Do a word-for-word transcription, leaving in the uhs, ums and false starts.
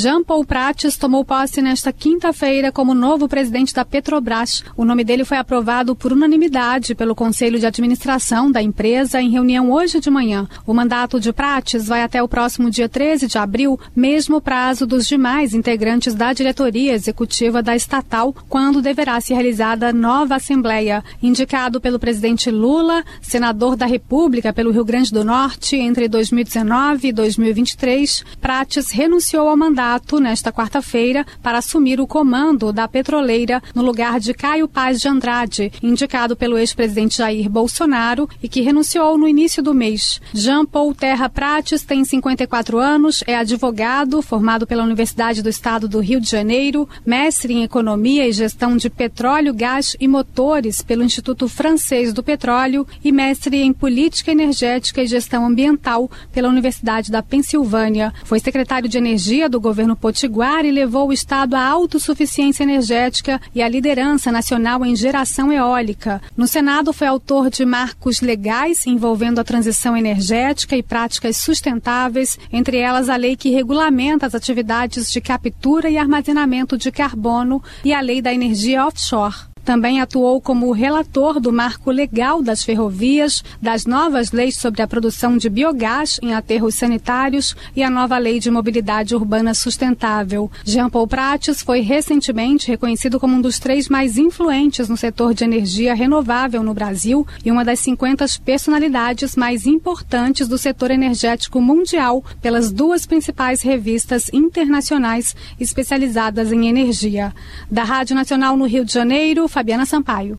Jean Paul Prates tomou posse nesta quinta-feira como novo presidente da Petrobras. O nome dele foi aprovado por unanimidade pelo Conselho de Administração da empresa em reunião hoje de manhã. O mandato de Prates vai até o próximo dia treze de abril, mesmo prazo dos demais integrantes da diretoria executiva da estatal, quando deverá ser realizada nova assembleia. Indicado pelo presidente Lula, senador da República pelo Rio Grande do Norte entre dois mil e dezenove e dois mil e vinte e três, Prates renunciou ao mandato nesta quarta-feira para assumir o comando da petroleira no lugar de Caio Paz de Andrade, indicado pelo ex-presidente Jair Bolsonaro e que renunciou no início do mês. Jean Paul Terra Prates tem cinquenta e quatro anos, é advogado, formado pela Universidade do Estado do Rio de Janeiro, mestre em Economia e Gestão de Petróleo, Gás e Motores pelo Instituto Francês do Petróleo e mestre em Política Energética e Gestão Ambiental pela Universidade da Pensilvânia. Foi secretário de Energia do governo Potiguar e levou o Estado à autossuficiência energética e à liderança nacional em geração eólica. No Senado, foi autor de marcos legais envolvendo a transição energética e práticas sustentáveis, entre elas a lei que regulamenta as atividades de captura e armazenamento de carbono e a lei da energia offshore. Também atuou como relator do marco legal das ferrovias, das novas leis sobre a produção de biogás em aterros sanitários e a nova lei de mobilidade urbana sustentável. Jean Paul Prates foi recentemente reconhecido como um dos três mais influentes no setor de energia renovável no Brasil e uma das cinquenta personalidades mais importantes do setor energético mundial pelas duas principais revistas internacionais especializadas em energia. Da Rádio Nacional no Rio de Janeiro, Fabiana Sampaio.